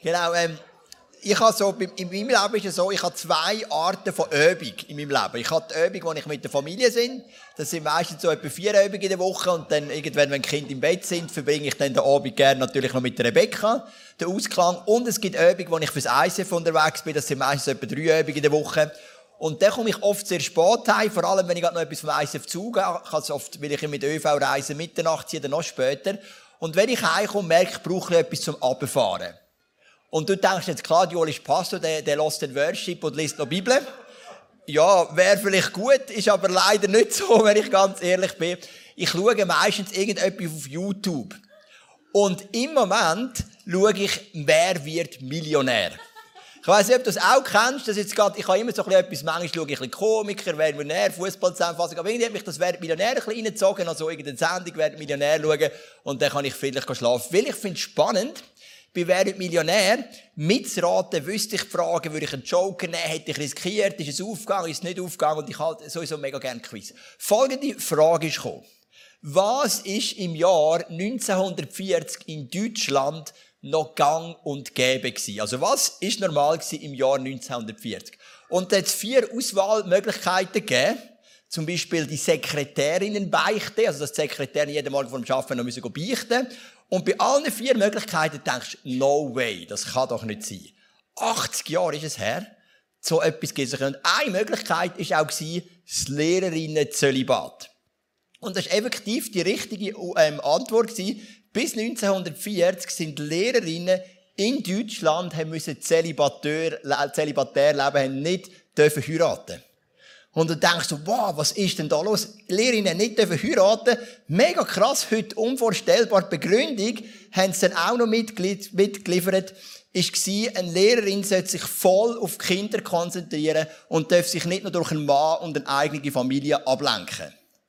Genau, ich habe so, in meinem Leben ist es so, ich habe 2 Arten von Übung in meinem Leben. Ich habe die Übung, wo ich mit der Familie bin. Das sind meistens so etwa 4 Übungen in der Woche. Und dann irgendwann, wenn die Kinder im Bett sind, verbringe ich dann den Abend gerne natürlich noch mit der Rebecca, den Ausklang. Und es gibt Übungen, wo ich fürs ICF unterwegs bin. Das sind meistens etwa 3 Übungen in der Woche. Und dann komme ich oft sehr spät heim, vor allem wenn ich gerade noch etwas vom ICF zugehe. Ich kann oft, will ich mit der ÖV reisen, Mitternacht oder noch später. Und wenn ich heimkomme, merke ich, brauche etwas zum Runterfahren. Und du denkst jetzt, klar, Joel ist Pastor, der hört den Worship und liest noch Bibel. Ja, wäre vielleicht gut, ist aber leider nicht so, wenn ich ganz ehrlich bin. Ich schaue meistens irgendetwas auf YouTube. Und im Moment schaue ich, wer wird Millionär. Ich weiss nicht, ob du das auch kennst. Das jetzt grad, ich habe immer so etwas, manchmal schaue ich ein bisschen Komiker, wer Millionär, Fußballzusammenfassung. Aber irgendwie hat mich das Wer Millionär ein bisschen reingezogen, also irgendeine Sendung, Wer Millionär schauen. Und dann kann ich vielleicht schlafen. Weil ich finde es spannend, bei Wer wird Millionär, mitzuraten, wüsste ich die Frage, würde ich einen Joker nehmen, hätte ich riskiert, ist es aufgegangen, ist es nicht aufgegangen, und ich halte sowieso mega gerne Quiz. Folgende Frage ist gekommen. Was ist im Jahr 1940 in Deutschland noch gang und gäbe gewesen? Also was ist normal gewesen im Jahr 1940? Und da hat es 4 Auswahlmöglichkeiten gegeben. Zum Beispiel die Sekretärinnen beichten, also dass die Sekretärin jeden Morgen vor dem Arbeiten noch beichten müssen. Und bei allen 4 Möglichkeiten denkst du, no way, das kann doch nicht sein. 80 Jahre ist es her, so etwas gibt es. Und eine Möglichkeit war auch das Lehrerinnen-Zölibat. Und das war effektiv die richtige Antwort gewesen. Bis 1940 sind Lehrerinnen in Deutschland müssen zölibatär leben, haben nicht heiraten. Und du denkst so, wow, was ist denn da los? Lehrerinnen nicht heiraten. Mega krass, heute unvorstellbar. Die Begründung haben sie dann auch noch mitgeliefert. War, eine Lehrerin sollte sich voll auf die Kinder konzentrieren und darf sich nicht nur durch einen Mann und eine eigene Familie ablenken.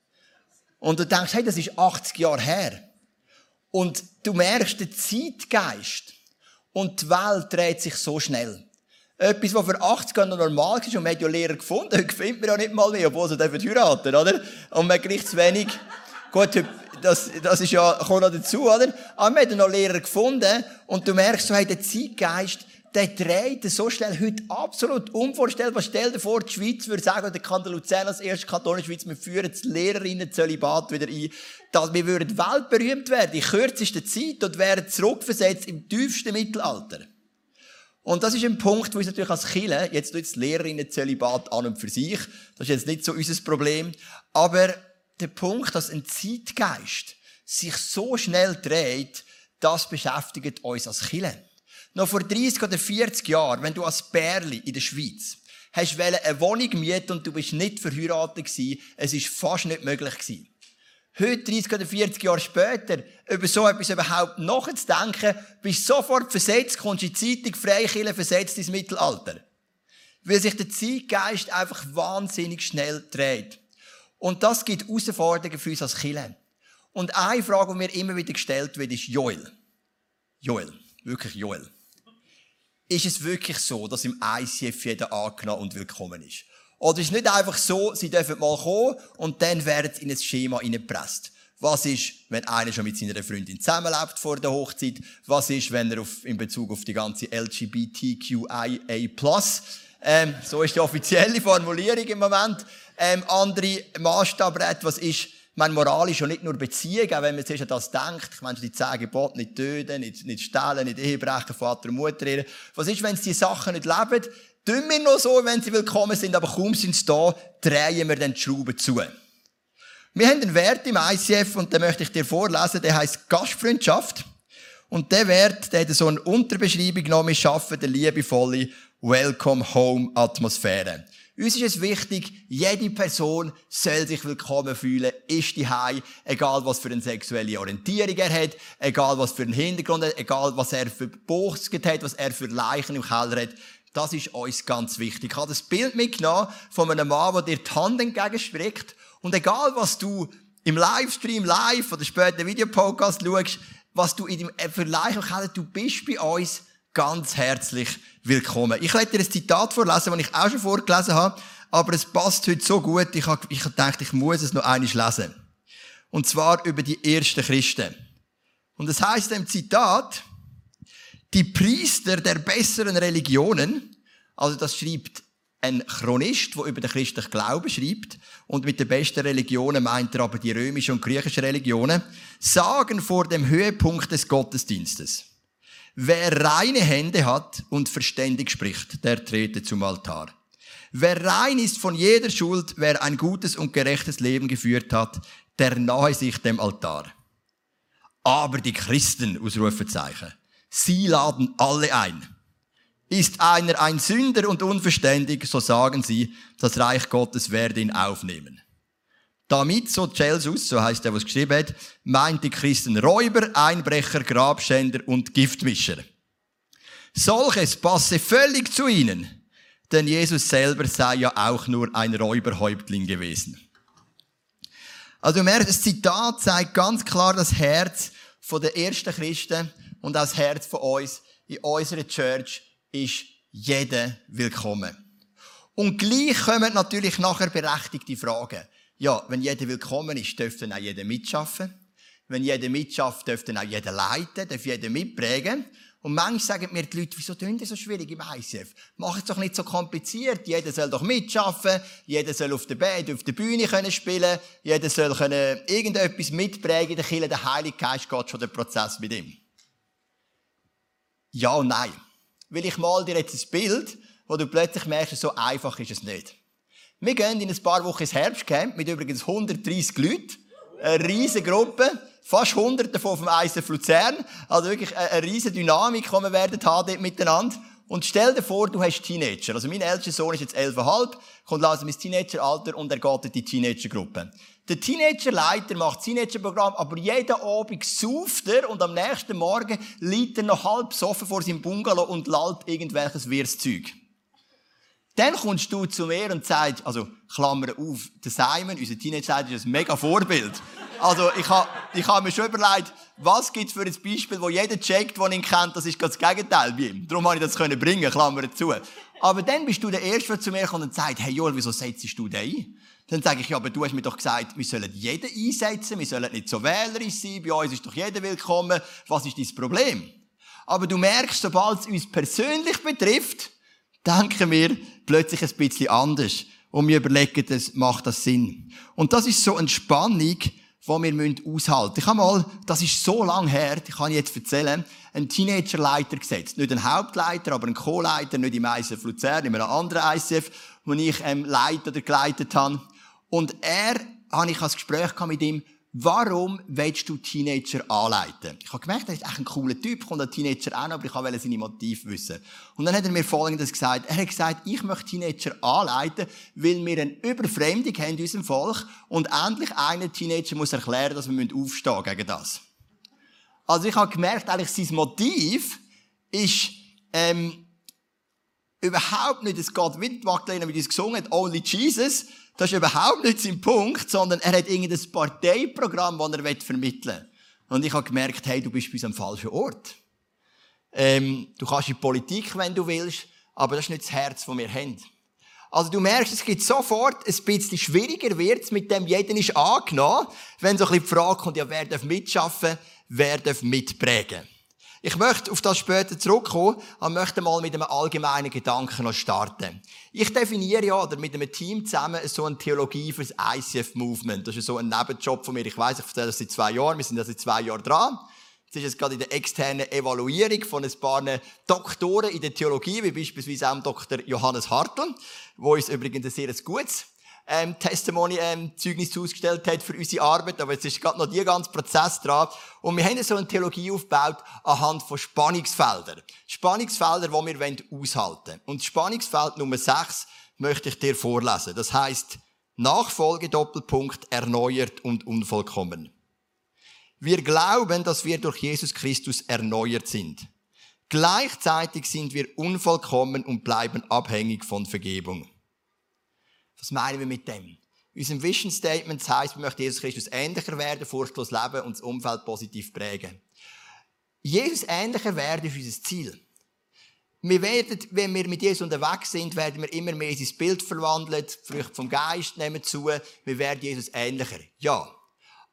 Und du denkst, hey, das ist 80 Jahre her. Und du merkst den Zeitgeist. Und die Welt dreht sich so schnell. Etwas, was für 80 Jahre noch normal ist, und man hat ja Lehrer gefunden, heute findet man ja nicht mal mehr, obwohl sie heiraten, oder? Und man kriegt zu wenig. Gut, das ist ja, kommt noch dazu, oder? Aber man hat ja noch Lehrer gefunden, und du merkst, so, hey, der Zeitgeist, der dreht so schnell heute absolut unvorstellbar. Stell dir vor, die Schweiz würde sagen, der Kanton Luzern als erste Kanton in der Schweiz, wir führen das Lehrerinnen-Zölibat wieder ein, dass wir würden weltberühmt werden, in kürzester Zeit, und wären zurückversetzt im tiefsten Mittelalter. Und das ist ein Punkt, wo uns natürlich als Kirche, jetzt tut das Lehrerinnen-Zölibat an und für sich, das ist jetzt nicht so unser Problem, aber der Punkt, dass ein Zeitgeist sich so schnell dreht, das beschäftigt uns als Kirche. Noch vor 30 oder 40 Jahren, wenn du als Bärli in der Schweiz hast eine Wohnung mieten und du bist nicht verheiratet gewesen, es ist fast nicht möglich gewesen. Heute, 30 oder 40 Jahre später, über so etwas überhaupt nachzudenken, bist du sofort versetzt, kommst in die Zeitung, Freikirche versetzt ins Mittelalter. Weil sich der Zeitgeist einfach wahnsinnig schnell dreht. Und das gibt Herausforderungen für uns als Kirche. Und eine Frage, die mir immer wieder gestellt wird, ist Joel. Joel. Wirklich Joel. Ist es wirklich so, dass im ICF jeder angenommen und willkommen ist? Oder ist es nicht einfach so, sie dürfen mal kommen und dann werden sie in ein Schema hineingepresst? Was ist, wenn einer schon mit seiner Freundin zusammenlebt vor der Hochzeit? Was ist, wenn er in Bezug auf die ganze LGBTQIA+, so ist die offizielle Formulierung im Moment, andere Maßstab hat? Was ist, meine Moral ist ja nicht nur Beziehung, auch wenn man sich an das denkt. Ich meine, die 10 Gebote, nicht töten, nicht stehlen, nicht ehebrechen, Vater und Mutter ehren. Was ist, wenn sie diese Sachen nicht leben? Tun wir noch so, wenn sie willkommen sind, aber kaum sind sie da, drehen wir dann die Schrauben zu. Wir haben einen Wert im ICF, und den möchte ich dir vorlesen, der heisst Gastfreundschaft. Und der Wert, der hat so eine Unterbeschreibung genommen, wir schaffen eine liebevolle Welcome-Home-Atmosphäre. Uns ist es wichtig, jede Person soll sich willkommen fühlen, ist daheim, egal was für eine sexuelle Orientierung er hat, egal was für einen Hintergrund er hat, egal was er für Buchsget hat, was er für Leichen im Keller hat. Das ist uns ganz wichtig. Ich habe das Bild mitgenommen von einem Mann, der dir die Hand entgegenstreckt. Und egal, was du im Livestream, live oder später im Videopodcast schaust, was du in dem für Leichen im Keller, du bist bei uns ganz herzlich willkommen. Ich werde dir ein Zitat vorlesen, das ich auch schon vorgelesen habe, aber es passt heute so gut, ich habe gedacht, ich muss es noch einmal lesen. Und zwar über die ersten Christen. Und es heisst im Zitat, Die Priester der besseren Religionen, also das schreibt ein Chronist, der über den christlichen Glauben schreibt, und mit den besten Religionen meint er aber die römische und griechische Religionen, sagen vor dem Höhepunkt des Gottesdienstes: Wer reine Hände hat und verständig spricht, der trete zum Altar. Wer rein ist von jeder Schuld, wer ein gutes und gerechtes Leben geführt hat, der nahe sich dem Altar. Aber die Christen, Ausrufezeichen, sie laden alle ein. Ist einer ein Sünder und unverständig, so sagen sie, das Reich Gottes werde ihn aufnehmen. Damit, so Celsus, so heisst der, was geschrieben hat, meint die Christen Räuber, Einbrecher, Grabschänder und Giftmischer. Solches passe völlig zu ihnen, denn Jesus selber sei ja auch nur ein Räuberhäuptling gewesen. Also du merkst, das Zitat zeigt ganz klar das Herz von den ersten Christen und auch das Herz von uns. In unserer Church ist jeder willkommen. Und gleich kommen natürlich nachher berechtigte Fragen. Ja, wenn jeder willkommen ist, dürfte dann auch jeder mitschaffen. Wenn jeder mitschafft, dürfte dann auch jeder leiten, darf jeder mitprägen. Und manchmal sagen mir die Leute, wieso tun die so schwierig im ICF? Mach es doch nicht so kompliziert. Jeder soll doch mitschaffen. Jeder soll auf der Bühne können spielen. Jeder soll können irgendetwas mitprägen in der Kirche. Der Heilige Geist geht schon den Prozess mit ihm. Ja und nein. Weil ich mal dir jetzt ein Bild, wo du plötzlich merkst, so einfach ist es nicht. Wir gehen in ein paar Wochen ins Herbstcamp mit übrigens 130 Leuten. Eine riesige Gruppe. Fast 100 davon vom ICF Luzern. Also wirklich eine riesige Dynamik, die wir werden haben dort miteinander. Und stell dir vor, du hast Teenager. Also mein ältester Sohn ist jetzt 11,5, kommt langsam ins Teenageralter und er geht in die Teenagergruppe. Der Teenagerleiter macht das Teenagerprogramm, aber jeden Abend sauft er und am nächsten Morgen liegt er noch halb besoffen vor seinem Bungalow und lallt irgendwelches Wirrszeug. Dann kommst du zu mir und sagst, also, Klammer auf, der Simon, unser Teenagerleiter, ist ein mega Vorbild. Also, ich hab mir schon überlegt, was gibt's für ein Beispiel, wo jeder checkt, der ihn kennt, das ist das Gegenteil bei ihm. Darum konnte ich das bringen, Klammer zu. Aber dann bist du der Erste, der zu mir kommt und sagt, hey Joel, wieso setzt du den ein? Dann sage ich, ja, aber du hast mir doch gesagt, wir sollen jeden einsetzen, wir sollen nicht so wählerisch sein, bei uns ist doch jeder willkommen, was ist dein Problem? Aber du merkst, sobald es uns persönlich betrifft, denken wir plötzlich ein bisschen anders. Und wir überlegen, macht das Sinn? Und das ist so eine Spannung, die wir aushalten müssen. Ich habe mal, das ist so lang her, ich kann jetzt erzählen, einen Teenagerleiter gesetzt. Nicht einen Hauptleiter, aber einen Co-Leiter, nicht im ICF Luzern, in einem anderen ICF, wo ich geleitet habe. Und habe ich ein Gespräch mit ihm, warum willst du Teenager anleiten? Ich habe gemerkt, er ist echt ein cooler Typ, kommt ein Teenager an, aber ich wollte seine Motive wissen. Und dann hat er mir Folgendes gesagt. Er hat gesagt, ich möchte Teenager anleiten, weil wir eine Überfremdung haben in unserem Volk und endlich einer Teenager muss erklären, dass wir aufstehen gegen das. Also ich habe gemerkt, eigentlich sein Motiv ist überhaupt nicht, es geht wie die Magdalena mit uns gesungen hat, Only Jesus. Das ist überhaupt nicht sein Punkt, sondern er hat irgendein Parteiprogramm, das er vermitteln will. Und ich habe gemerkt, hey, du bist bei uns am falschen Ort. Du kannst in die Politik, wenn du willst, aber das ist nicht das Herz, das wir haben. Also du merkst, es gibt sofort ein bisschen schwieriger wird's, mit dem jeder ist angenommen, wenn so ein bisschen die Frage kommt, ja, wer darf mitschaffen, wer darf mitprägen. Ich möchte auf das später zurückkommen, aber möchte mal mit einem allgemeinen Gedanken noch starten. Ich definiere ja, oder mit einem Team zusammen, so eine Theologie für das ICF-Movement. Das ist so ein Nebenjob von mir. Ich weiss, ich erzähle das seit 2 Jahren. Wir sind da seit 2 Jahren dran. Jetzt ist jetzt gerade in der externen Evaluierung von ein paar Doktoren in der Theologie, wie beispielsweise auch Dr. Johannes Hartl, wo uns übrigens ein sehr gutes Testimony-Zeugnis ausgestellt hat für unsere Arbeit, aber jetzt ist gerade noch der ganze Prozess dran. Und wir haben so eine Theologie aufgebaut anhand von Spannungsfeldern. Spannungsfelder, die wir aushalten wollen. Und Spannungsfeld Nummer 6 möchte ich dir vorlesen. Das heisst, Nachfolge Doppelpunkt erneuert und unvollkommen. Wir glauben, dass wir durch Jesus Christus erneuert sind. Gleichzeitig sind wir unvollkommen und bleiben abhängig von Vergebung. Was meinen wir mit dem? In unserem Vision Statement heisst, wir möchten Jesus Christus ähnlicher werden, furchtlos leben und das Umfeld positiv prägen. Jesus ähnlicher werden ist unser Ziel. Wir werden, wenn wir mit Jesus unterwegs sind, werden wir immer mehr in sein Bild verwandelt, die Früchte vom Geist nehmen zu, wir werden Jesus ähnlicher. Ja.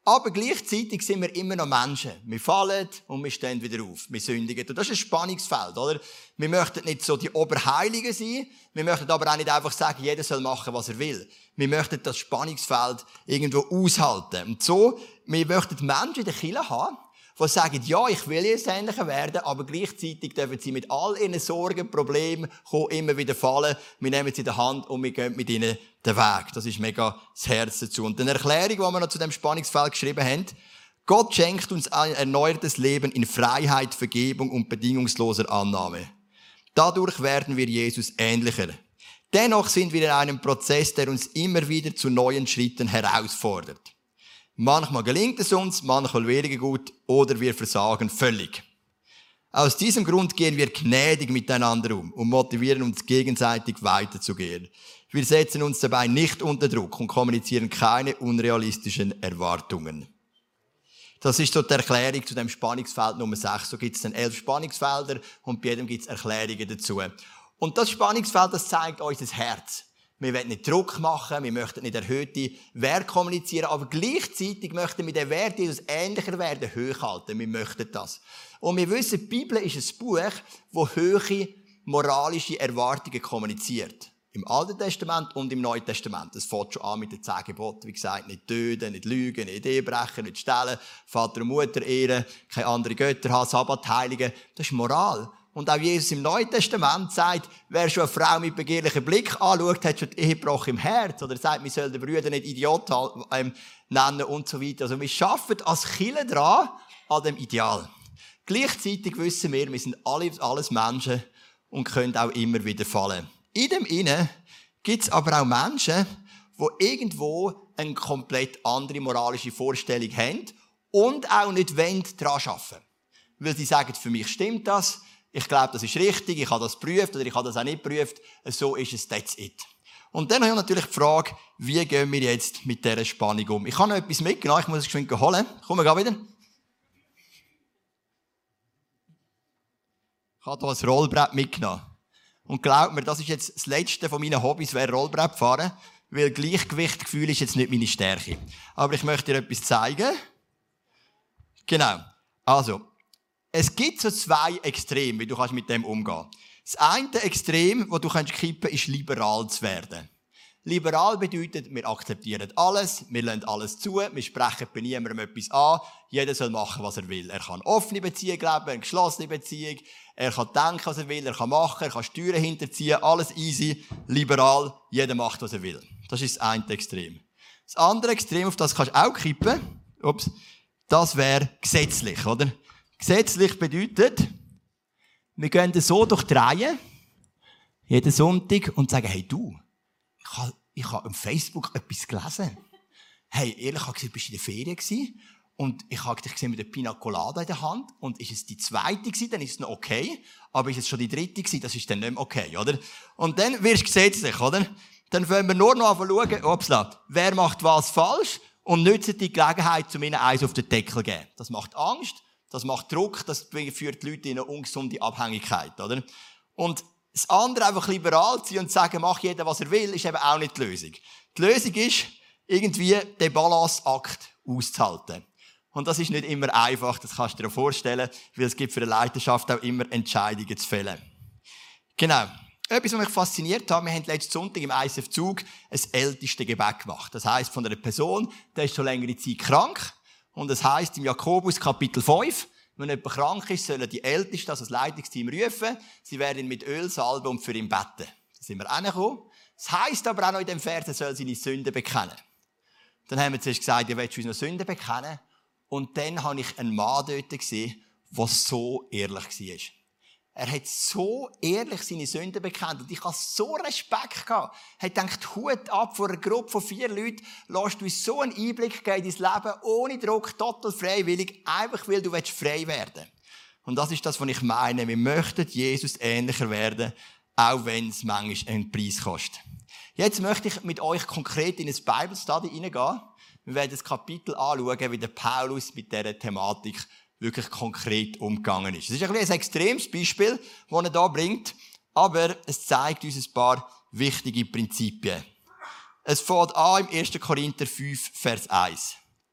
Aber gleichzeitig sind wir immer noch Menschen. Wir fallen und wir stehen wieder auf. Wir sündigen. Und das ist ein Spannungsfeld, oder? Wir möchten nicht so die Oberheiligen sein. Wir möchten aber auch nicht einfach sagen, jeder soll machen, was er will. Wir möchten das Spannungsfeld irgendwo aushalten. Und so, wir möchten Menschen in der Kirche haben, die sagen, ja, ich will jetzt ähnlicher werden, aber gleichzeitig dürfen sie mit all ihren Sorgen, Problemen immer wieder fallen. Wir nehmen sie in der Hand und wir gehen mit ihnen den Weg. Das ist mega das Herz dazu. Und eine Erklärung, die wir noch zu dem Spannungsfeld geschrieben haben: Gott schenkt uns ein erneuertes Leben in Freiheit, Vergebung und bedingungsloser Annahme. Dadurch werden wir Jesus ähnlicher. Dennoch sind wir in einem Prozess, der uns immer wieder zu neuen Schritten herausfordert. Manchmal gelingt es uns, manchmal weniger gut oder wir versagen völlig. Aus diesem Grund gehen wir gnädig miteinander um und motivieren uns gegenseitig weiterzugehen. Wir setzen uns dabei nicht unter Druck und kommunizieren keine unrealistischen Erwartungen. Das ist so die Erklärung zu dem Spannungsfeld Nummer 6. So gibt es dann 11 Spannungsfelder und bei jedem gibt es Erklärungen dazu. Und das Spannungsfeld, das zeigt uns das Herz. Wir wollen nicht Druck machen, wir möchten nicht erhöhte Werte kommunizieren, aber gleichzeitig möchten wir den Wert Jesus ähnlicher werden, hochhalten. Wir möchten das. Und wir wissen, die Bibel ist ein Buch, das hohe moralische Erwartungen kommuniziert. Im Alten Testament und im Neuen Testament. Das fängt schon an mit den 10 Geboten. Wie gesagt, nicht töten, nicht lügen, nicht Ehebrechen, nicht stehlen, Vater und Mutter ehren, keine anderen Götter haben, Sabbat heiligen. Das ist Moral. Und auch Jesus im Neuen Testament sagt, wer schon eine Frau mit begehrlichem Blick anschaut, hat schon die Ehebruch im Herz. Oder er sagt, wir sollen den Brüder nicht Idiot nennen und so weiter. Also wir arbeiten als Kirche dran an dem Ideal. Gleichzeitig wissen wir sind alles Menschen und können auch immer wieder fallen. In dem Innen gibt es aber auch Menschen, die irgendwo eine komplett andere moralische Vorstellung haben und auch nicht daran arbeiten wollen. Weil sie sagen, für mich stimmt das, ich glaube, das ist richtig, ich habe das geprüft oder ich habe das auch nicht geprüft, so ist es, that's it. Und dann habe ich natürlich die Frage, wie gehen wir jetzt mit dieser Spannung um? Ich habe noch etwas mitgenommen, ich muss es geschwind holen. Kommen wir wieder. Ich habe hier ein Rollbrett mitgenommen. Und glaubt mir, das ist jetzt das letzte von meinen Hobbys, wäre Rollbrett fahren, weil Gleichgewichtgefühl ist jetzt nicht meine Stärke. Aber ich möchte dir etwas zeigen. Genau. Also, es gibt so 2 Extreme, wie du mit dem umgehen kannst. Das eine Extrem, das du kippen kannst, ist liberal zu werden. Liberal bedeutet, wir akzeptieren alles, wir lassen alles zu, wir sprechen bei niemandem etwas an, jeder soll machen, was er will. Er kann eine offene Beziehung leben, eine geschlossene Beziehung, er kann denken, was er will, er kann machen, er kann Steuern hinterziehen, alles easy, liberal, jeder macht, was er will. Das ist das eine Extrem. Das andere Extrem, auf das kannst du auch kippen, das wäre gesetzlich, oder? Gesetzlich bedeutet, wir gehen so durch die Reihe, jeden Sonntag, und sagen, hey du, ich habe auf Facebook etwas gelesen. Hey, ehrlich gesagt, bist du in der Ferien gewesen? Und ich habe dich gesehen mit der Pina Colada in der Hand. Und ist es die 2. gewesen, dann ist es noch okay. Aber ist es schon die 3. gewesen, das ist dann nicht mehr okay, oder? Und dann wirst du gesetzlich, oder? Dann wollen wir nur noch schauen, wer macht was falsch und nützen die Gelegenheit, um ihnen eins auf den Deckel zu geben. Das macht Angst. Das macht Druck, das führt die Leute in eine ungesunde Abhängigkeit, oder? Und das andere einfach liberal zu sein und zu sagen, mach jeder, was er will, ist eben auch nicht die Lösung. Die Lösung ist, irgendwie den Balanceakt auszuhalten. Und das ist nicht immer einfach, das kannst du dir vorstellen, weil es gibt für eine Leiterschaft auch immer Entscheidungen zu fällen. Genau. Etwas, was mich fasziniert hat, wir haben letzten Sonntag im ISF Zug ein älteste Gebet gemacht. Das heisst, von einer Person, die ist schon längere Zeit krank. Und es heisst im Jakobus Kapitel 5, wenn jemand krank ist, sollen die Ältesten, also das Leitungsteam, rufen. Sie werden ihn mit Öl salben und für ihn beten. Da sind wir hingekommen. Das heisst aber auch noch in dem Vers, er soll seine Sünden bekennen. Dann haben wir zuerst gesagt, ihr wollt unsere Sünden bekennen. Und dann habe ich einen Mann dort gesehen, der so ehrlich war. Er hat so ehrlich seine Sünden bekannt. Und ich hatte so Respekt gehabt. Er hat gedacht, Hut ab vor einer Gruppe von 4 Leuten, lässt du uns so einen Einblick geben in dein Leben, ohne Druck, total freiwillig, einfach weil du frei werden willst. Und das ist das, was ich meine. Wir möchten Jesus ähnlicher werden, auch wenn es manchmal einen Preis kostet. Jetzt möchte ich mit euch konkret in ein Bible Study hineingehen. Wir werden das Kapitel anschauen, wie der Paulus mit dieser Thematik wirklich konkret umgegangen ist. Es ist ein extremes Beispiel, das er hier bringt, aber es zeigt uns ein paar wichtige Prinzipien. Es fängt an im 1. Korinther 5, Vers 1.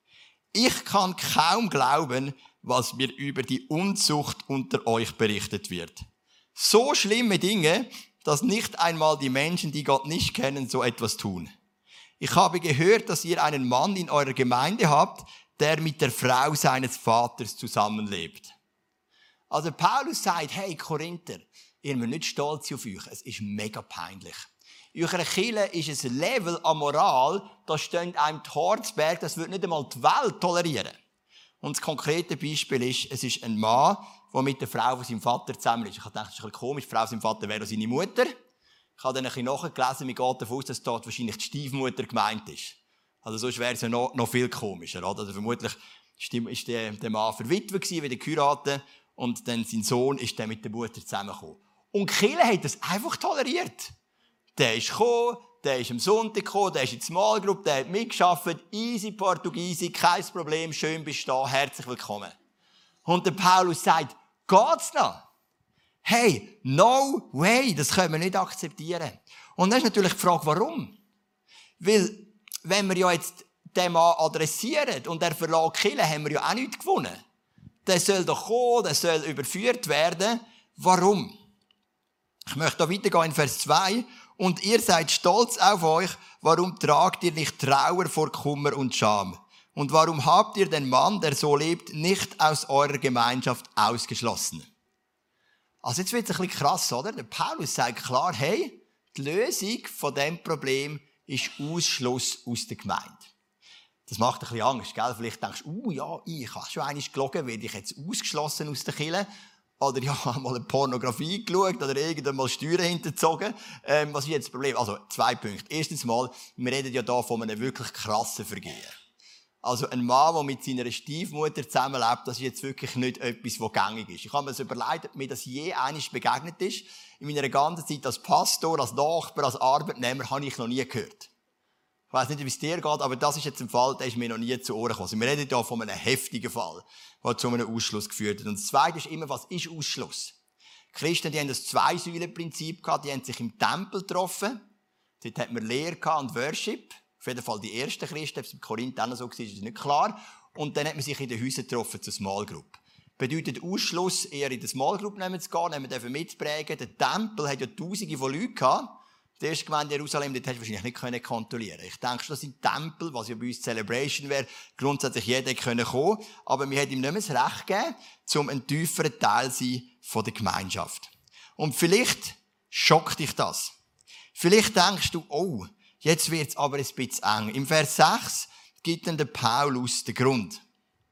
Ich kann kaum glauben, was mir über die Unzucht unter euch berichtet wird. So schlimme Dinge, dass nicht einmal die Menschen, die Gott nicht kennen, so etwas tun. Ich habe gehört, dass ihr einen Mann in eurer Gemeinde habt, der mit der Frau seines Vaters zusammenlebt. Also Paulus sagt, hey Korinther, ihr müsst nicht stolz sein auf euch, es ist mega peinlich. In eurer Kirche ist ein Level an Moral, da steht einem die Harzberg, das wird nicht einmal die Welt tolerieren. Und das konkrete Beispiel ist, es ist ein Mann, der mit der Frau von seinem Vater zusammen ist. Ich habe gedacht, das ist ein bisschen komisch, die Frau von seinem Vater wäre seine Mutter. Ich habe dann ein bisschen nachgelesen, mir geht davon aus, dass dort wahrscheinlich die Stiefmutter gemeint ist. Also sonst wäre es ja noch viel komischer. Oder? Also vermutlich ist der Mann verwitwet gewesen, wieder geheiratet, und dann sein Sohn ist dann mit der Mutter zusammengekommen. Und die Kirche hat das einfach toleriert. Der ist gekommen, der ist am Sonntag gekommen, der ist in die Small Group, der hat mitgearbeitet, easy Portugiesi, kein Problem, schön bist du da, herzlich willkommen. Und der Paulus sagt, geht's noch? Hey, no way, das können wir nicht akzeptieren. Und dann ist natürlich die Frage, warum? Weil, wenn wir ja jetzt den Mann adressieren und er verlässt die Kirche, haben wir ja auch nichts gewonnen. Der soll doch kommen, der soll überführt werden. Warum? Ich möchte da weitergehen in Vers 2. Und ihr seid stolz auf euch, warum tragt ihr nicht Trauer vor Kummer und Scham? Und warum habt ihr den Mann, der so lebt, nicht aus eurer Gemeinschaft ausgeschlossen? Also jetzt wird es ein bisschen krass, oder? Der Paulus sagt klar, hey, die Lösung von diesem Problem ist Ausschluss aus der Gemeinde. Das macht ein bisschen Angst, gell? Vielleicht denkst du, ja, ich habe schon einmal gelogen, werde ich jetzt ausgeschlossen aus der Kirche? Oder ja, mal eine Pornografie geschaut oder irgendwann mal Steuern hinterzogen. Was ist jetzt das Problem? Also, 2 Punkte. Erstens mal, wir reden ja hier von einem wirklich krassen Vergehen. Also, ein Mann, der mit seiner Stiefmutter zusammenlebt, das ist jetzt wirklich nicht etwas, was gängig ist. Ich habe mir das überlegt, ob mir das je einmal begegnet ist. In meiner ganzen Zeit als Pastor, als Nachbar, als Arbeitnehmer, habe ich noch nie gehört. Ich weiss nicht, wie es dir geht, aber das ist jetzt ein Fall, der ist mir noch nie zu Ohren gekommen. Also wir reden hier von einem heftigen Fall, der zu einem Ausschluss geführt hat. Und das Zweite ist immer, was ist Ausschluss? Die Christen, die haben das 2-Säulen-Prinzip gehabt, die haben sich im Tempel getroffen. Dort hat man Lehre und Worship. Auf jeden Fall die ersten Christen, ob es in Korinth auch noch so war, ist nicht klar. Und dann hat man sich in den Häusern getroffen zur Small Group. Bedeutet Ausschluss, eher in der Small Group zu gehen, dürfen mitprägen. Der Tempel hat ja Tausende von Leuten gehabt. Die erste Gemeinde in Jerusalem, dort hast du wahrscheinlich nicht kontrollieren. Ich denke schon, dass im Tempel, was ja bei uns Celebration wäre, grundsätzlich jeder kommen können. Aber wir hätten ihm nicht mehr das Recht gegeben, um ein tieferer Teil zu sein von der Gemeinschaft. Und vielleicht schockt dich das. Vielleicht denkst du, oh, jetzt wird's aber ein bisschen eng. Im Vers 6 gibt dann der Paulus den Grund.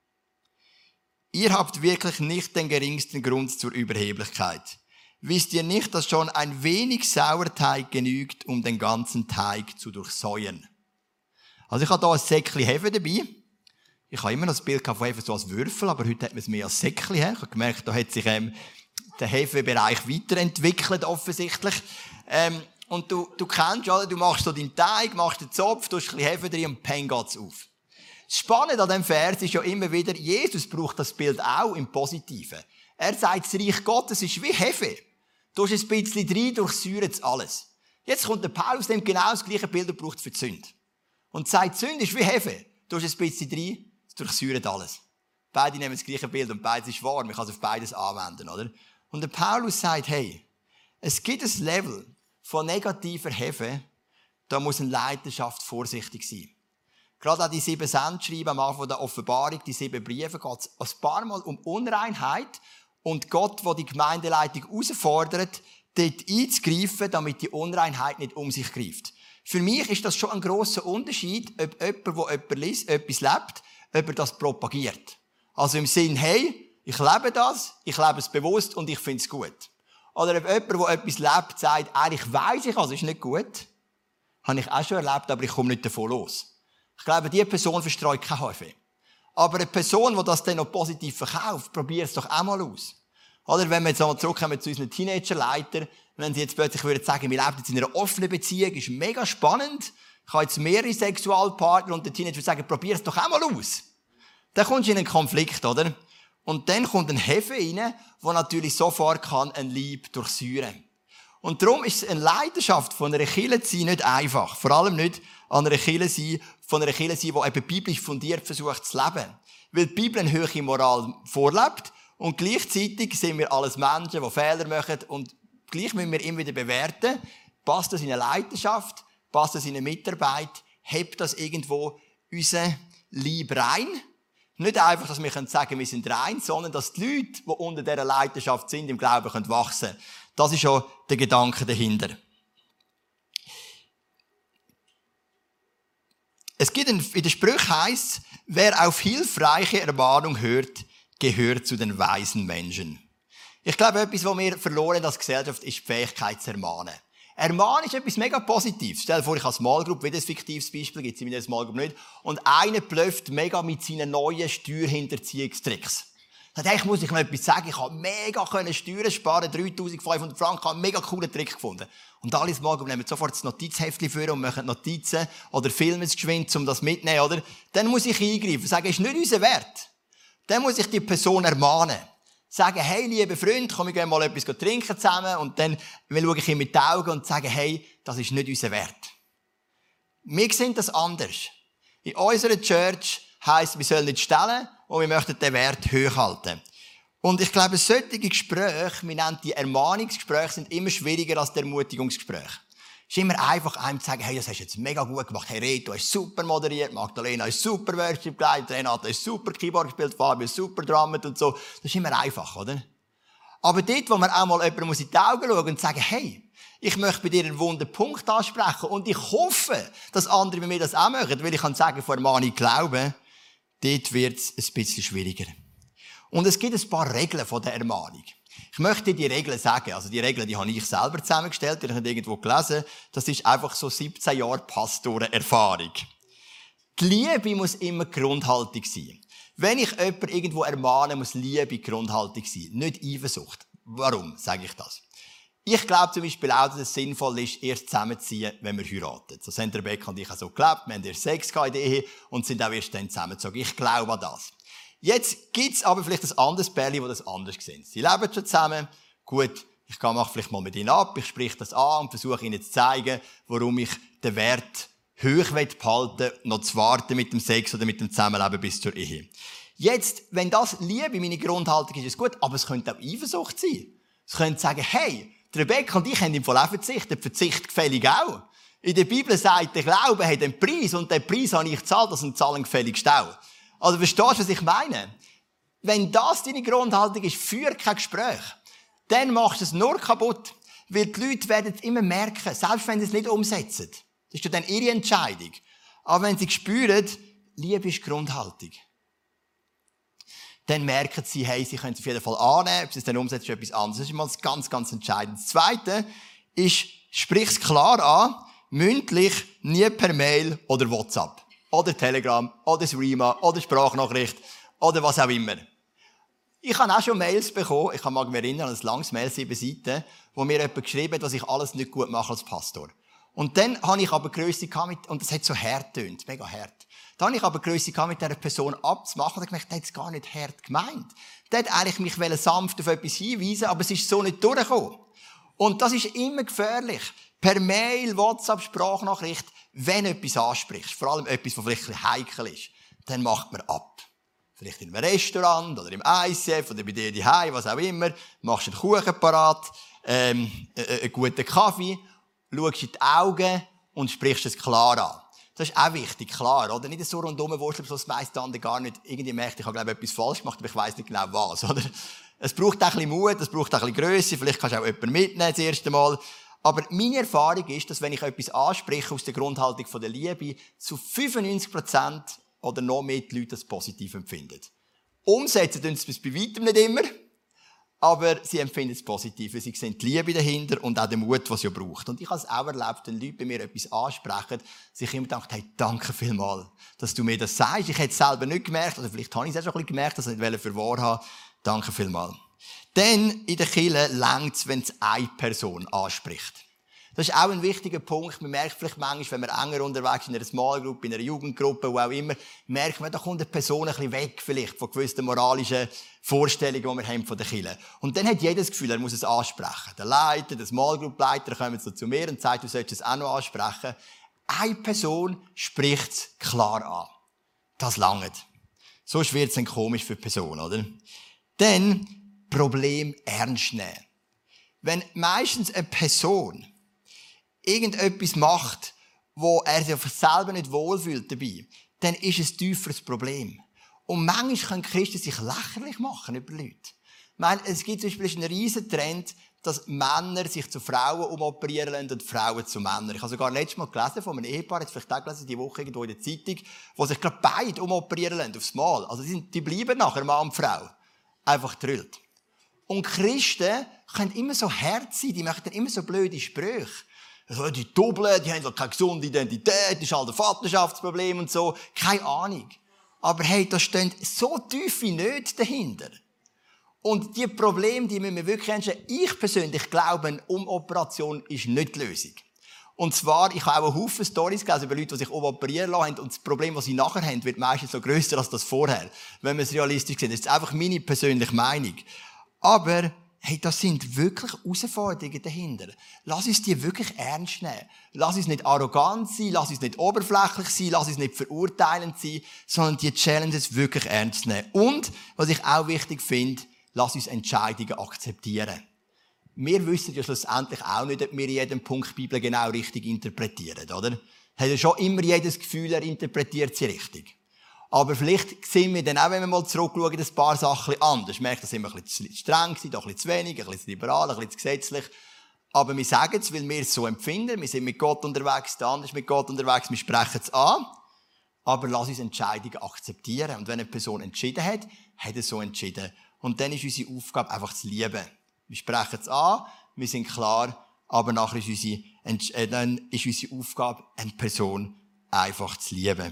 Ihr habt wirklich nicht den geringsten Grund zur Überheblichkeit. Wisst ihr nicht, dass schon ein wenig Sauerteig genügt, um den ganzen Teig zu durchsäuern? Also ich habe hier ein Säckchen Hefe dabei. Ich habe immer noch das Bild von Hefe so als Würfel, aber heute hat man es mehr als Säckchen. Ich habe gemerkt, da hat sich der Hefebereich weiterentwickelt, offensichtlich. Und du kennst, oder? Du machst so deinen Teig, machst den Zopf, tust ein bisschen Hefe drin und peng geht's auf. Das Spannende an diesem Vers ist ja immer wieder, Jesus braucht das Bild auch im Positiven. Er sagt, das Reich Gottes ist wie Hefe. Du hast ein bisschen rein, durchsäuert es alles. Jetzt kommt der Paulus, nimmt genau das gleiche Bild und braucht für die Sünde. Und sagt, die Sünde ist wie Hefe. Du hast ein bisschen rein, es durchsäuert alles. Beide nehmen das gleiche Bild und beides ist wahr. Man kann es auf beides anwenden, oder? Und der Paulus sagt, hey, es gibt ein Level von negativer Hefe, da muss eine Leiterschaft vorsichtig sein. Gerade auch die 7 Sendschreiben am Anfang der Offenbarung, die 7 Briefe, geht es ein paar Mal um Unreinheit und Gott, der die Gemeindeleitung herausfordert, dort einzugreifen, damit die Unreinheit nicht um sich greift. Für mich ist das schon ein grosser Unterschied, ob jemand, der etwas lebt, ob er das propagiert. Also im Sinn, hey, ich lebe das, ich lebe es bewusst und ich finde es gut. Oder ob jemand, der etwas lebt, sagt, eigentlich weiss ich, also ist nicht gut. Habe ich auch schon erlebt, aber ich komme nicht davon los. Ich glaube, diese Person verstreut kein Hefe. Aber eine Person, die das dann noch positiv verkauft, probiert es doch auch mal aus. Oder wenn wir jetzt einmal zurückkommen zu unseren Teenagerleitern, wenn sie jetzt plötzlich würden sagen, wir leben jetzt in einer offenen Beziehung, ist mega spannend, ich habe jetzt mehrere Sexualpartner und der Teenager würde sagen, probier es doch auch mal aus. Dann kommst du in einen Konflikt, oder? Und dann kommt ein Hefe rein, der natürlich sofort kann ein Leib durchsäuern. Und darum ist es eine Leidenschaft von einer Kirche zu sein nicht einfach. Vor allem nicht an einer Kirche sein, von einer Kirche sein, die eben biblisch fundiert versucht zu leben. Weil die Bibel eine hohe Moral vorlebt und gleichzeitig sind wir alles Menschen, die Fehler machen und gleich müssen wir immer wieder bewerten, passt das in eine Leidenschaft, passt das in eine Mitarbeit, hebt das irgendwo unser Leib rein. Nicht einfach, dass wir sagen können, wir sind rein, sondern dass die Leute, die unter dieser Leidenschaft sind, im Glauben können wachsen können. Das ist schon der Gedanke dahinter. Es gibt in den Sprüchen heisst, wer auf hilfreiche Ermahnung hört, gehört zu den weisen Menschen. Ich glaube, etwas, was wir verloren als Gesellschaft, ist die Fähigkeit zu ermahnen. Ermahnen ist etwas mega Positives. Stell dir vor, ich habe Small Group, wieder ein fiktives Beispiel, gibt es in meiner Small Group nicht. Und einer blöfft mega mit seinen neuen Steuerhinterziehungstricks. Er sagt, hey, ich muss euch noch etwas sagen, ich habe mega Steuern sparen, 3'500 Franken, ich habe einen mega coolen Trick gefunden. Und alle Small Group nehmen sofort das Notizheftchen vor und machen Notizen oder filmen es geschwind, um das mitzunehmen, oder? Dann muss ich eingreifen, sagen, ist nicht unser Wert. Dann muss ich die Person ermahnen. Sagen, hey, lieber Freund, komm, wir gehen mal etwas trinken zusammen. Und dann schaue ich ihm mit den Augen und sage, hey, das ist nicht unser Wert. Wir sehen das anders. In unserer Church heisst, wir sollen nicht stehlen und wir möchten den Wert hochhalten. Und ich glaube, solche Gespräche, wir nennen die Ermahnungsgespräche, sind immer schwieriger als die Ermutigungsgespräche. Es ist immer einfach, einem zu sagen, hey, das hast du jetzt mega gut gemacht. Hey, Reto hast super moderiert, Magdalena ist super Worship geleitet, Renate ist super Keyboard gespielt, Fabio ist super Drummet und so. Das ist immer einfach, oder? Aber dort, wo man auch mal jemandem in die Augen schauen und sagen, hey, ich möchte bei dir einen wunden Punkt ansprechen und ich hoffe, dass andere bei mir das auch machen, weil ich kann sagen, vor Ermahnung glauben, dort wird es ein bisschen schwieriger. Und es gibt ein paar Regeln von der Ermahnung. Ich möchte die Regeln sagen. Also die Regeln, die habe ich selber zusammengestellt, die habe ich irgendwo gelesen. Das ist einfach so 17 Jahre Pastorenerfahrung. Die Liebe muss immer Grundhaltung sein. Wenn ich jemanden irgendwo ermahne, muss Liebe Grundhaltung sein. Nicht Eifersucht. Warum sage ich das? Ich glaube zum Beispiel auch, dass es sinnvoll ist, erst zusammenzuziehen, wenn wir heiraten. So sind Rebecca und ich auch so gelebt. Wir haben erst Sex in der Ehe und sind auch erst dann zusammengezogen. Ich glaube an das. Jetzt gibt's aber vielleicht ein anderes Pärchen, das anders sehen. Sie leben schon zusammen. Gut, ich mache vielleicht mal mit ihnen ab, ich spreche das an und versuche ihnen zu zeigen, warum ich den Wert hoch behalten will, noch zu warten mit dem Sex oder mit dem Zusammenleben bis zur Ehe. Jetzt, wenn das Liebe meine Grundhaltung ist, ist gut, aber es könnte auch Eifersucht sein. Es könnte sagen, hey, Rebecca und ich haben im Fall auch verzichtet, Verzicht gefällig auch. In der Bibel sagt, der Glaube hat einen Preis und den Preis habe ich gezahlt, das sind Zahlen gefälligst auch. Also verstehst du, was ich meine? Wenn das deine Grundhaltung ist, führ kein Gespräch. Dann machst du es nur kaputt. Weil die Leute werden es immer merken, selbst wenn sie es nicht umsetzen. Das ist ja dann ihre Entscheidung. Aber wenn sie spüren, Liebe ist Grundhaltung, dann merken sie, hey, sie können es auf jeden Fall annehmen, ob sie es dann umsetzen, ist etwas anderes. Das ist mal ganz, ganz entscheidend. Das Zweite ist, sprich es klar an, mündlich, nie per Mail oder WhatsApp. Oder Telegram, oder Threema, oder Sprachnachricht, oder was auch immer. Ich habe auch schon Mails bekommen, ich kann mich erinnern an ein langes Mail, 7 Seiten, wo mir jemand geschrieben hat, was ich alles nicht gut mache als Pastor. Und dann habe ich aber Grösse gehabt, und das hat so hart getönt, mega hart. Dann habe ich aber Grösse gehabt, mit dieser Person abzumachen, und ich dachte, der hat es gar nicht hart gemeint. Der hat eigentlich mich sanft auf etwas hinweisen, aber es ist so nicht durchgekommen. Und das ist immer gefährlich. Per Mail, WhatsApp, Sprachnachricht, wenn etwas ansprichst, vor allem etwas, was vielleicht ein bisschen heikel ist, dann macht man ab. Vielleicht in einem Restaurant oder im ICF oder bei dir daheim, was auch immer, machst einen Kuchen parat, einen guten Kaffee, schaust in die Augen und sprichst es klar an. Das ist auch wichtig, klar, oder? Nicht so rundum wursteln, so das meiste andere gar nicht. Irgendwie merkt, ich habe, glaube ich, etwas falsch gemacht, aber ich weiss nicht genau was, oder? Es braucht auch ein bisschen Mut, es braucht auch ein bisschen Grösse, vielleicht kannst du auch jemanden mitnehmen das erste Mal. Aber meine Erfahrung ist, dass wenn ich etwas anspreche aus der Grundhaltung von der Liebe, zu 95% oder noch mehr die Leute das positiv empfinden. Umsetzen tun sie es bei weitem nicht immer, aber sie empfinden es positiv. Sie sehen die Liebe dahinter und auch den Mut, den es ja braucht. Und ich habe es auch erlebt, wenn Leute bei mir etwas ansprechen, sich immer gedacht, hey, danke vielmals, dass du mir das sagst. Ich hätte es selber nicht gemerkt, oder vielleicht habe ich es auch schon ein bisschen gemerkt, dass ich nicht für wahr habe. Danke vielmals. Dann in der Kirche reicht es, wenn es eine Person anspricht. Das ist auch ein wichtiger Punkt. Man merkt vielleicht manchmal, wenn man enger unterwegs ist, in einer Small Group, in einer Jugendgruppe, wo auch immer, merkt man, da kommt eine Person ein bisschen weg, vielleicht, von gewissen moralischen Vorstellungen, die wir haben von der Kirche. Und dann hat jeder das Gefühl, er muss es ansprechen. Der Leiter, der Small Group Leiter kommt so zu mir und sagt, du sollst es auch noch ansprechen. Eine Person spricht es klar an. Das langt. Sonst wird es dann komisch für die Person, oder? Dann Problem ernst nehmen. Wenn meistens eine Person irgendetwas macht, wo er sich selber nicht wohlfühlt dabei, dann ist es ein tieferes Problem. Und manchmal können Christen sich lächerlich machen über Leute. Ich meine, es gibt zum Beispiel einen riesen Trend, dass Männer sich zu Frauen umoperieren lassen und Frauen zu Männern. Ich habe sogar letztes Mal gelesen von einem Ehepaar, jetzt vielleicht auch gelesen, die Woche irgendwo in der Zeitung, wo sich gerade beide umoperieren lassen, aufs Mal. Also die bleiben nachher Mann und Frau. Einfach drüllt. Und Christen können immer so hart sein, die machen dann immer so blöde Sprüche. Also, die Doppeln, die haben doch keine gesunde Identität, das ist halt ein Vaterschaftsproblem und so. Keine Ahnung. Aber hey, da stehen so tiefe Nöte dahinter. Und die Probleme, die müssen wir wirklich ernst nehmen. Ich persönlich glaube, eine Umoperation ist nicht die Lösung. Und zwar, ich habe auch einen Haufen Storys gelesen über Leute, die sich umoperieren lassen haben. Und das Problem, das sie nachher haben, wird meistens so grösser als das vorher. Wenn wir es realistisch sehen. Das ist einfach meine persönliche Meinung. Aber hey, das sind wirklich Herausforderungen dahinter. Lass uns die wirklich ernst nehmen. Lass uns nicht arrogant sein, lass uns nicht oberflächlich sein, lass uns nicht verurteilend sein, sondern die Challenges wirklich ernst nehmen. Und, was ich auch wichtig finde, lass uns Entscheidungen akzeptieren. Wir wissen ja schlussendlich auch nicht, ob wir in jedem Punkt die Bibel genau richtig interpretieren, oder? Hat ja schon immer jedes Gefühl, er interpretiert sie richtig. Aber vielleicht sind wir dann auch, wenn wir mal zurückschauen, ein paar Sachen anders. Merkt, dass wir ein bisschen zu streng sind, doch ein bisschen zu wenig, ein bisschen zu liberal, ein bisschen zu gesetzlich. Aber wir sagen es, weil wir es so empfinden. Wir sind mit Gott unterwegs, der andere ist mit Gott unterwegs, wir sprechen es an. Aber lass uns Entscheidungen akzeptieren. Und wenn eine Person entschieden hat, hat er so entschieden. Und dann ist unsere Aufgabe einfach zu lieben. Wir sprechen es an, wir sind klar, aber nachher ist dann ist unsere Aufgabe, eine Person einfach zu lieben.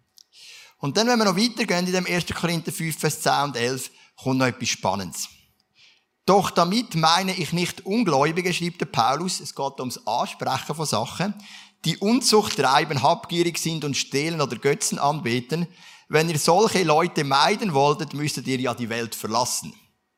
Und dann, wenn wir noch weitergehen, in dem 1. Korinther 5, Vers 10 und 11, kommt noch etwas Spannendes. Doch damit meine ich nicht Ungläubige, schreibt der Paulus, es geht ums Ansprechen von Sachen, die Unzucht treiben, habgierig sind und stehlen oder Götzen anbeten. Wenn ihr solche Leute meiden wolltet, müsstet ihr ja die Welt verlassen.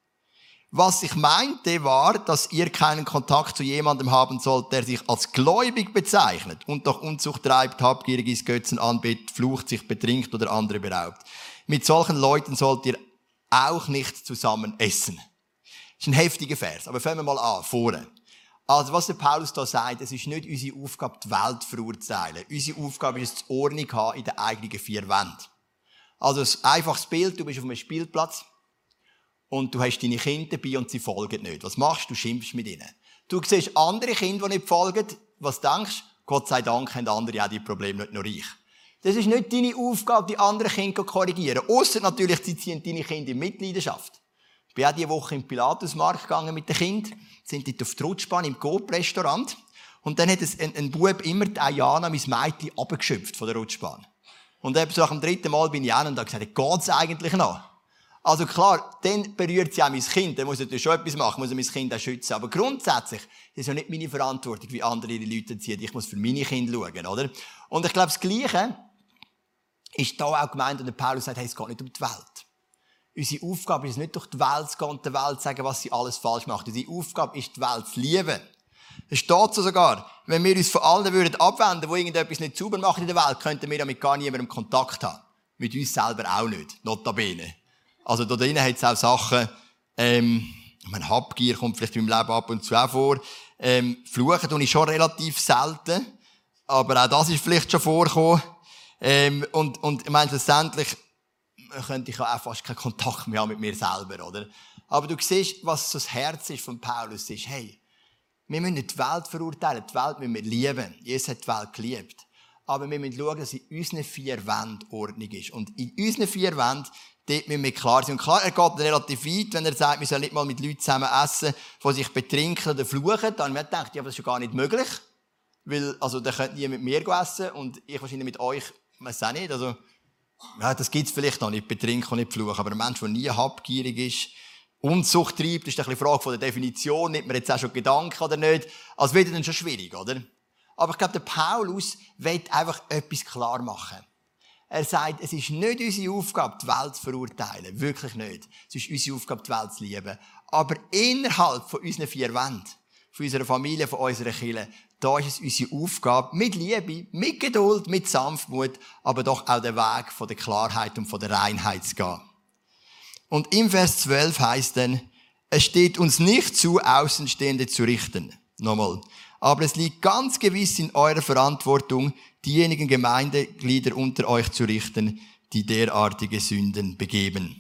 Was ich meinte, war, dass ihr keinen Kontakt zu jemandem haben sollt, der sich als gläubig bezeichnet und doch Unzucht treibt, habgierig ist, Götzen anbetet, flucht, sich betrinkt oder andere beraubt. Mit solchen Leuten sollt ihr auch nicht zusammen essen. Das ist ein heftiger Vers, aber fangen wir mal an, vorne. Also, was der Paulus da sagt, es ist nicht unsere Aufgabe, die Welt zu verurteilen. Unsere Aufgabe ist es, die Ordnung zu haben in den eigenen vier Wänden. Also, ein einfaches Bild, du bist auf einem Spielplatz, und du hast deine Kinder dabei und sie folgen nicht. Was machst du? Du schimpfst mit ihnen. Du siehst andere Kinder, die nicht folgen. Was denkst du? Gott sei Dank haben andere auch die Probleme, nicht nur ich. Das ist nicht deine Aufgabe, die anderen Kinder zu korrigieren. Ausser natürlich, sie ziehen deine Kinder in Mitleidenschaft. Ich bin auch diese Woche im Pilatusmarkt gegangen mit den Kindern. Sind dort auf die Rutschbahn im Coop-Restaurant. Und dann hat ein Bub immer die Ayana, mein Mädchen, abgeschimpft von der Rutschbahn. Und dann so nach dem 3. Mal bin ich an und habe gesagt, geht's eigentlich noch? Also klar, dann berührt sie auch mein Kind. Dann muss ich natürlich schon etwas machen, muss ich mein Kind auch schützen. Aber grundsätzlich ist es ja nicht meine Verantwortung, wie andere ihre Leute ziehen. Ich muss für meine Kinder schauen, oder? Und ich glaube, das Gleiche ist da auch gemeint, und der Paulus sagt, hey, es geht nicht um die Welt. Unsere Aufgabe ist nicht, durch die Welt zu gehen und der Welt zu sagen, was sie alles falsch macht. Unsere Aufgabe ist, die Welt zu lieben. Es steht so sogar, wenn wir uns von allen würden abwenden, die irgendetwas nicht sauber machen in der Welt, könnten wir ja mit gar niemandem Kontakt haben. Mit uns selber auch nicht, notabene. Also da drinnen hat es auch Sachen, Habgier kommt vielleicht in meinem Leben ab und zu auch vor. Fluchen tue ich schon relativ selten, aber auch das ist vielleicht schon vorgekommen. Und ich meine, letztendlich könnte ich auch fast keinen Kontakt mehr haben mit mir selber, oder? Aber du siehst, was so das Herz ist von Paulus, ist, hey, wir müssen nicht die Welt verurteilen, die Welt müssen wir lieben. Jesus hat die Welt geliebt. Aber wir müssen schauen, dass in unseren 4 Wänden Ordnung ist. Und in unseren 4 Wänden, dort müssen wir klar sein. Und klar, er geht relativ weit, wenn er sagt, wir sollen nicht mal mit Leuten zusammen essen, die sich betrinken oder fluchen. Dann habe ich mir gedacht, ja, aber das ist ja gar nicht möglich. Weil, also, der könnte nie mit mir essen und ich wahrscheinlich mit euch, ich weiss auch nicht. Also, ja, das gibt's vielleicht noch nicht, betrinken und nicht fluchen. Aber ein Mensch, der nie habgierig ist, Unzucht treibt, ist eine Frage von der Definition, nimmt man jetzt auch schon Gedanken oder nicht. Also wird dann schon schwierig, oder? Aber ich glaube, der Paulus will einfach etwas klar machen. Er sagt, es ist nicht unsere Aufgabe, die Welt zu verurteilen. Wirklich nicht. Es ist unsere Aufgabe, die Welt zu lieben. Aber innerhalb von unseren 4 Wänden, von unserer Familie, von unserer Kirche, da ist es unsere Aufgabe, mit Liebe, mit Geduld, mit Sanftmut, aber doch auch den Weg von der Klarheit und von der Reinheit zu gehen. Und im Vers 12 heisst dann, es steht uns nicht zu, Außenstehende zu richten. Nochmal. Aber es liegt ganz gewiss in eurer Verantwortung, diejenigen Gemeindeglieder unter euch zu richten, die derartige Sünden begehen.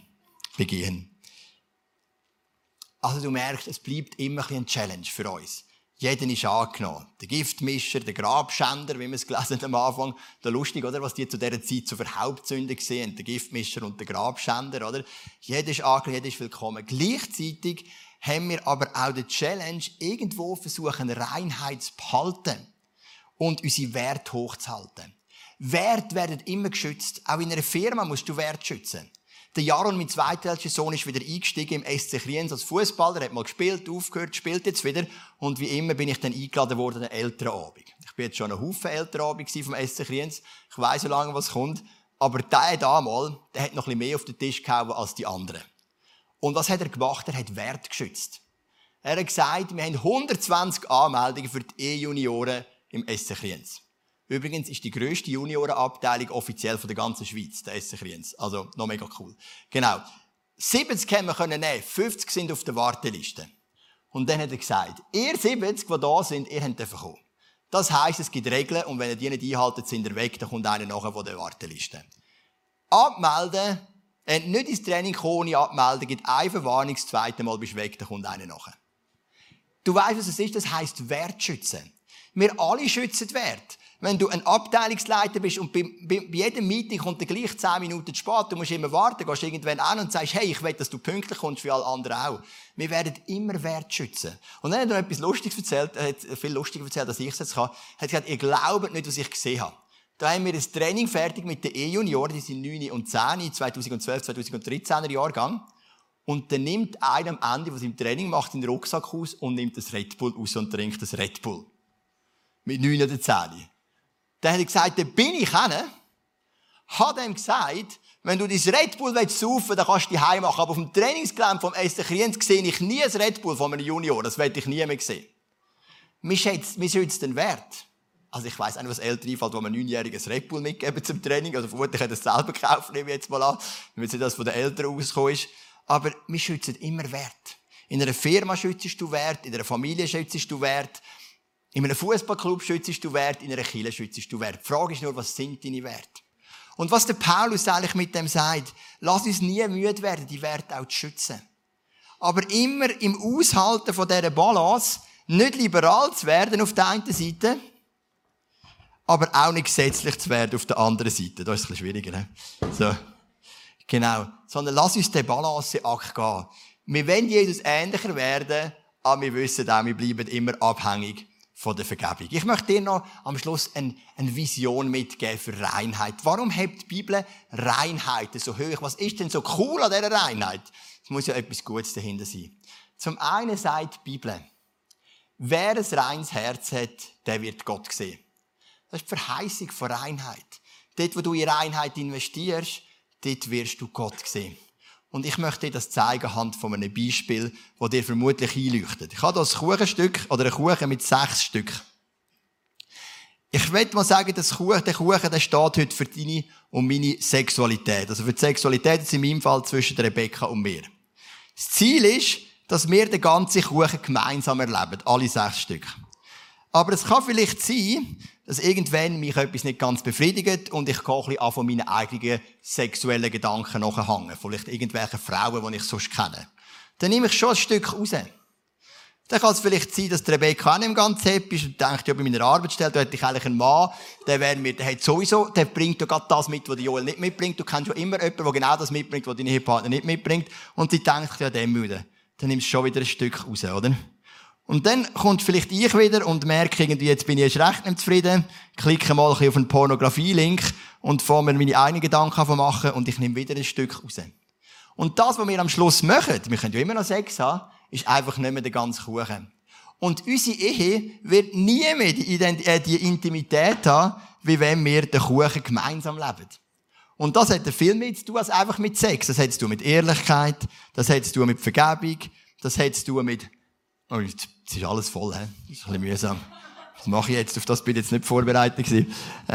Also du merkst, es bleibt immer ein Challenge für uns. Jeder ist angenommen. Der Giftmischer, der Grabschänder, wie wir es gelesen haben am Anfang. Da lustig, oder? Was die zu dieser Zeit so für Hauptsünden gesehen, der Giftmischer und der Grabschänder, oder? Jeder ist angenommen, jeder ist willkommen. Gleichzeitig haben wir aber auch die Challenge, irgendwo versuchen, Reinheit zu behalten und unsere Werte hochzuhalten. Werte werden immer geschützt. Auch in einer Firma musst du Werte schützen. Der Jaron, mein zweitältester Sohn, ist wieder eingestiegen im SC Kriens als Fußballer. Er hat mal gespielt, aufgehört, spielt jetzt wieder. Und wie immer bin ich dann eingeladen worden an einen Elternabend. Ich bin jetzt schon einen Haufen Elternabend vom SC Kriens. Ich weiss so lange, was kommt. Aber der damals, der hat noch ein bisschen mehr auf den Tisch gehauen als die anderen. Und was hat er gemacht? Er hat Wert geschützt. Er hat gesagt, wir haben 120 Anmeldungen für die E-Junioren im SC Kriens. Übrigens ist die grösste Juniorenabteilung offiziell von der ganzen Schweiz, der SC Kriens. Also, noch mega cool. Genau. 70 können wir nehmen, 50 sind auf der Warteliste. Und dann hat er gesagt, ihr 70, die da sind, ihr habt kommen. Das heisst, es gibt Regeln, und wenn ihr die nicht einhaltet, sind ihr weg, dann kommt einer nachher von der Warteliste. Abmelden, nicht ins Training kommen, ohne abmelden, gibt eine Verwarnung, das zweite Mal bist du weg, dann kommt einer nachher. Du weißt, was es ist? Das heisst Wert schützen. Wir alle schützen Wert. Wenn du ein Abteilungsleiter bist und bei jedem Meeting kommt der gleich 10 Minuten zu spät, du musst immer warten, gehst irgendwann an und sagst, hey, ich will, dass du pünktlich kommst, wie alle anderen auch. Wir werden immer Wert schützen. Und dann hat er noch etwas Lustiges erzählt, er hat viel lustiger erzählt, als ich es jetzt kann. Er hat gesagt, ihr glaubt nicht, was ich gesehen habe. Da haben wir ein Training fertig mit den E-Junioren, die sind 9 und 10, 2012, 2013er Jahrgang. Und dann nimmt einer am Ende, was im Training macht, den Rucksack aus und nimmt das Red Bull aus und trinkt das Red Bull. Mit 9 oder 10. Dann hat er gesagt, da bin ich hin, hat ihm gesagt, wenn du dein Red Bull saufen willst, dann kannst du die heim machen. Aber auf dem Trainingsgelände vom SC Kriens sehe ich nie ein Red Bull von einem Junior. Das werde ich nie mehr sehen. Wir schützen den Wert. Also ich weiss auch nicht, was Eltern einfällt, wo man 9-jähriges Red Bull mitgeben zum Training. Also vermutlich hat er es selber gekauft, nehme ich jetzt mal an. Wenn es das von den Eltern rausgekommen ist. Aber wir schützen immer Wert. In einer Firma schützt du Wert, in einer Familie schützt du Wert. In einem Fußballclub schützt du Wert, in einer Kirche schützt du Wert. Die Frage ist nur, was sind deine Werte? Und was der Paulus eigentlich mit dem sagt, lass uns nie müde werden, die Werte auch zu schützen. Aber immer im Aushalten von dieser Balance, nicht liberal zu werden auf der einen Seite, aber auch nicht gesetzlich zu werden auf der anderen Seite. Das ist ein bisschen schwieriger, ne? So. Genau. Sondern lass uns den Balanceakt gehen. Wir wollen Jesus ähnlicher werden, aber wir wissen auch, wir bleiben immer abhängig von der Vergebung. Ich möchte dir noch am Schluss eine Vision mitgeben für Reinheit. Warum hebt die Bibel Reinheit so hoch? Was ist denn so cool an dieser Reinheit? Es muss ja etwas Gutes dahinter sein. Zum einen sagt die Bibel, wer ein reines Herz hat, der wird Gott sehen. Das ist die Verheißung von Reinheit. Dort, wo du in Reinheit investierst, dort wirst du Gott sehen. Und ich möchte dir das zeigen anhand von einem Beispiel, das dir vermutlich einleuchtet. Ich habe hier ein Kuchenstück oder einen Kuchen mit 6 Stück. Ich will mal sagen, der Kuchen, der steht heute für deine und meine Sexualität. Also für die Sexualität ist in meinem Fall zwischen Rebecca und mir. Das Ziel ist, dass wir den ganzen Kuchen gemeinsam erleben. Alle 6 Stück. Aber es kann vielleicht sein, dass irgendwann mich etwas nicht ganz befriedigt und ich gehe ein bisschen an von meinen eigenen sexuellen Gedanken nachhängen. Vielleicht irgendwelche Frauen, die ich sonst kenne. Dann nehme ich schon ein Stück raus. Dann kann es vielleicht sein, dass die Rebecca auch nicht ganz happy ist und denkt, ja, bei meiner Arbeitsstelle, da hätte ich eigentlich einen Mann, der bringt ja gerade das mit, was Joel nicht mitbringt. Du kennst ja immer jemanden, der genau das mitbringt, was dein Ehepartner nicht mitbringt. Und sie denkt, ja, dem müde. Dann nimmst du schon wieder ein Stück raus, oder? Und dann kommt vielleicht ich wieder und merke irgendwie, jetzt bin ich erst recht nicht zufrieden, klicke mal ein bisschen auf einen Pornografie-Link und fange mir meine eigenen Gedanken an machen und ich nehme wieder ein Stück raus. Und das, was wir am Schluss machen, wir können ja immer noch Sex haben, ist einfach nicht mehr der ganze Kuchen. Und unsere Ehe wird nie mehr die Intimität haben, wie wenn wir den Kuchen gemeinsam leben. Und das hat viel mehr zu tun als einfach mit Sex. Das hat zu tun mit Ehrlichkeit, das hat zu tun mit Vergebung, das hat zu tun mit... Oh, jetzt ist alles voll, he? Das ist ein bisschen mühsam. Was mache ich jetzt? Auf das bin ich jetzt nicht vorbereitet gewesen.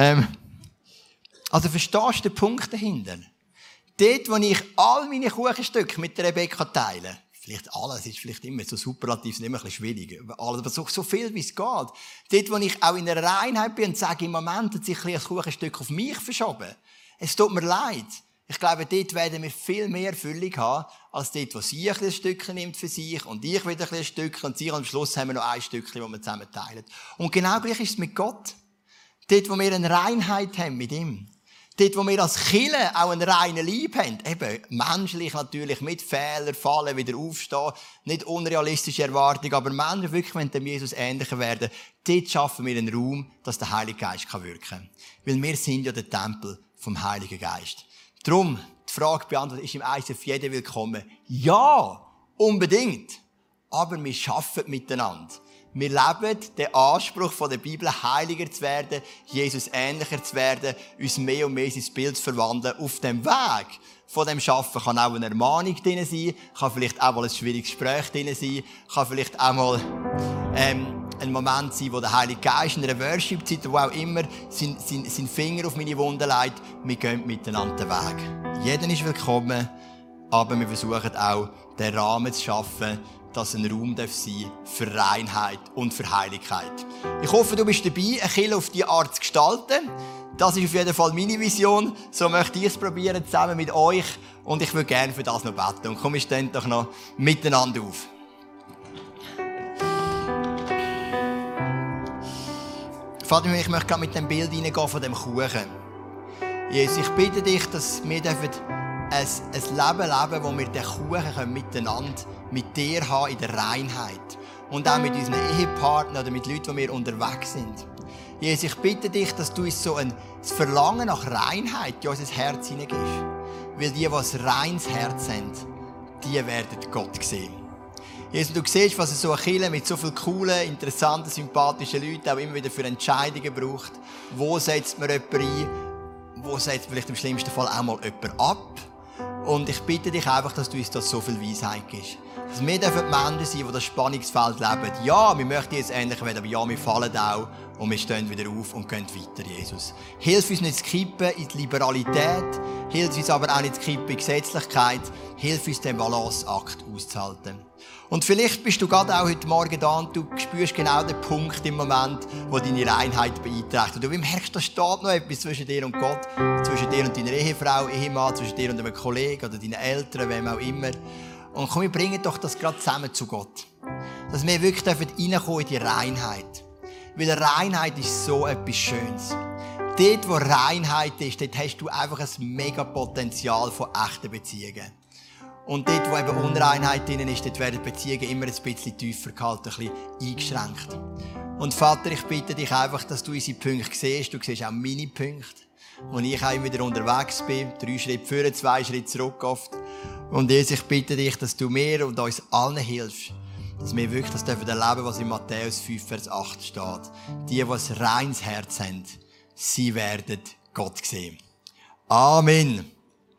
Also verstehst du den Punkt dahinter? Dort, wo ich all meine Kuchenstücke mit der Rebecca teile, vielleicht alles, ist vielleicht immer so superlativ, ist immer ein bisschen schwierig, aber so viel wie es geht. Dort, wo ich auch in einer Reinheit bin und sage, im Moment hat sich ein Kuchenstück auf mich verschoben. Es tut mir leid. Ich glaube, dort werden wir viel mehr Füllung haben, als dort, wo sie ein Stückchen nimmt für sich und ich wieder ein Stückchen und sie und am Schluss haben wir noch ein Stückchen, das wir zusammen teilen. Und genau gleich ist es mit Gott. Dort, wo wir eine Reinheit haben mit ihm. Dort, wo wir als Kirche auch einen reinen Leib haben. Eben, menschlich natürlich, mit Fehlern, Fallen, wieder aufstehen. Nicht unrealistische Erwartungen, aber menschlich wirklich, wenn dem Jesus ähnlicher werden, dort schaffen wir einen Raum, dass der Heilige Geist wirken kann. Weil wir sind ja der Tempel vom Heiligen Geist. Darum, die Frage beantwortet, ist im ICF jeder willkommen? Ja, unbedingt. Aber wir arbeiten miteinander. Wir leben den Anspruch von der Bibel, heiliger zu werden, Jesus ähnlicher zu werden, uns mehr und mehr in sein Bild zu verwandeln. Auf dem Weg von dem Schaffen kann auch eine Ermahnung drin sein, kann vielleicht auch mal ein schwieriges Gespräch drin sein, kann vielleicht auch mal ein Moment sein, wo der Heilige Geist in einer Worship-Zeit, wo auch immer, sein Finger auf meine Wunde legt. Wir gehen miteinander den Weg. Jeder ist willkommen, aber wir versuchen auch, den Rahmen zu schaffen, dass ein Raum sein darf für Reinheit und für Heiligkeit. Ich hoffe, du bist dabei, eine Kirche auf diese Art zu gestalten. Das ist auf jeden Fall meine Vision. So möchte ich es probieren, zusammen mit euch. Und ich würde gerne für das noch beten. Und komm, wir stehen doch noch miteinander auf. Vater, ich möchte gerade mit dem Bild hineingehen von dem Kuchen. Jesus, ich bitte dich, dass wir ein Leben leben, wo wir den Kuchen miteinander mit dir haben in der Reinheit. Und auch mit unseren Ehepartnern oder mit Leuten, die wir unterwegs sind. Jesus, ich bitte dich, dass du uns so ein Verlangen nach Reinheit in unser Herz hineingibst. Weil die ein reines Herz haben, die werden Gott sehen. Jesus, du siehst, was so eine Kirche mit so vielen coolen, interessanten, sympathischen Leuten auch immer wieder für Entscheidungen braucht. Wo setzt man jemanden ein? Wo setzt man vielleicht im schlimmsten Fall auch mal jemanden ab? Und ich bitte dich einfach, dass du uns das so viel Weisheit gibst. Dass wir Menschen sein, die das Spannungsfeld leben. Ja, wir möchten jetzt ähnlich werden, aber ja, wir fallen auch und wir stehen wieder auf und gehen weiter, Jesus. Hilf uns nicht zu kippen in die Liberalität, hilf uns aber auch nicht zu kippen in die Gesetzlichkeit, hilf uns den Balanceakt auszuhalten. Und vielleicht bist du gerade auch heute Morgen da und du spürst genau den Punkt im Moment, wo deine Reinheit beeinträchtigt. Und du merkst, da steht noch etwas zwischen dir und Gott, zwischen dir und deiner Ehefrau, Ehemann, zwischen dir und einem Kollegen oder deinen Eltern, wem auch immer. Und komm, wir bringen doch das gerade zusammen zu Gott. Dass wir wirklich reinkommen in die Reinheit. Weil Reinheit ist so etwas Schönes. Dort, wo Reinheit ist, dort hast du einfach ein mega Potenzial von echten Beziehungen. Und dort, wo eben Unreinheit drin ist, dort werden Beziehungen immer ein bisschen tiefer gehalten, ein bisschen eingeschränkt. Und Vater, ich bitte dich einfach, dass du unsere Punkte siehst. Du siehst auch meine Punkte, wo ich auch immer wieder unterwegs bin. 3 Schritte vor, 2 Schritte zurück oft. Und Jesus, ich bitte dich, dass du mir und uns allen hilfst, dass wir wirklich das erleben dürfen, was in Matthäus 5, Vers 8 steht. Die ein reines Herz haben, sie werden Gott sehen. Amen.